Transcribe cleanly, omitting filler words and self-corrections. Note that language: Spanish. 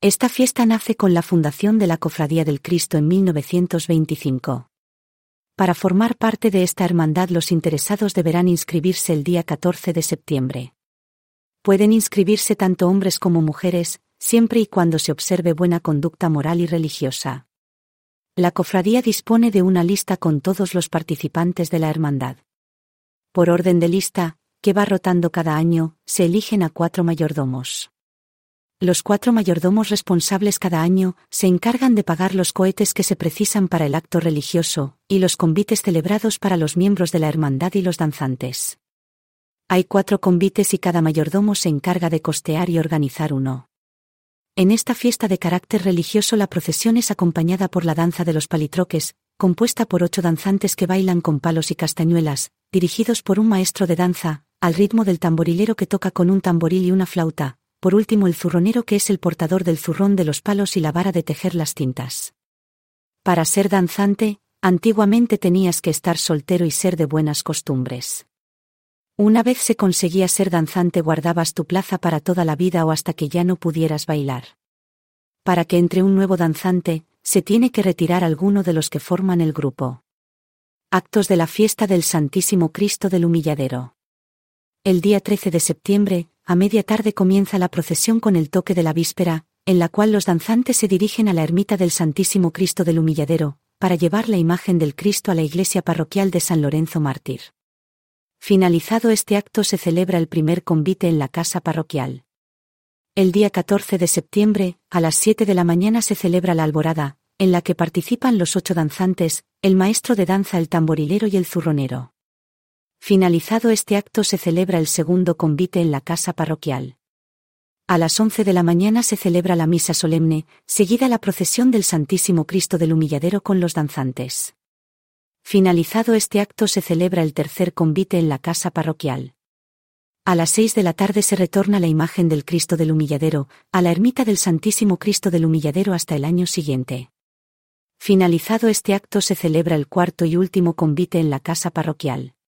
Esta fiesta nace con la fundación de la Cofradía del Cristo en 1925. Para formar parte de esta hermandad, los interesados deberán inscribirse el día 14 de septiembre. Pueden inscribirse tanto hombres como mujeres, siempre y cuando se observe buena conducta moral y religiosa. La cofradía dispone de una lista con todos los participantes de la hermandad. Por orden de lista, que va rotando cada año, se eligen a 4 mayordomos. Los 4 mayordomos responsables cada año se encargan de pagar los cohetes que se precisan para el acto religioso, y los convites celebrados para los miembros de la hermandad y los danzantes. Hay 4 convites y cada mayordomo se encarga de costear y organizar uno. En esta fiesta de carácter religioso, la procesión es acompañada por la danza de los palitroques, compuesta por 8 danzantes que bailan con palos y castañuelas, dirigidos por un maestro de danza, al ritmo del tamborilero que toca con un tamboril y una flauta. Por último, el zurronero, que es el portador del zurrón, de los palos y la vara de tejer las cintas. Para ser danzante, antiguamente tenías que estar soltero y ser de buenas costumbres. Una vez se conseguía ser danzante, guardabas tu plaza para toda la vida o hasta que ya no pudieras bailar. Para que entre un nuevo danzante, se tiene que retirar alguno de los que forman el grupo. Actos de la fiesta del Santísimo Cristo del Humilladero. El día 13 de septiembre, a media tarde, comienza la procesión con el toque de la víspera, en la cual los danzantes se dirigen a la ermita del Santísimo Cristo del Humilladero, para llevar la imagen del Cristo a la iglesia parroquial de San Lorenzo Mártir. Finalizado este acto, se celebra el primer convite en la casa parroquial. El día 14 de septiembre, a las 7 de la mañana, se celebra la alborada, en la que participan los 8 danzantes, el maestro de danza, el tamborilero y el zurronero. Finalizado este acto, se celebra el segundo convite en la casa parroquial. A las 11 de la mañana se celebra la misa solemne, seguida la procesión del Santísimo Cristo del Humilladero con los danzantes. Finalizado este acto, se celebra el tercer convite en la casa parroquial. A las 6 de la tarde se retorna la imagen del Cristo del Humilladero a la ermita del Santísimo Cristo del Humilladero hasta el año siguiente. Finalizado este acto, se celebra el cuarto y último convite en la casa parroquial.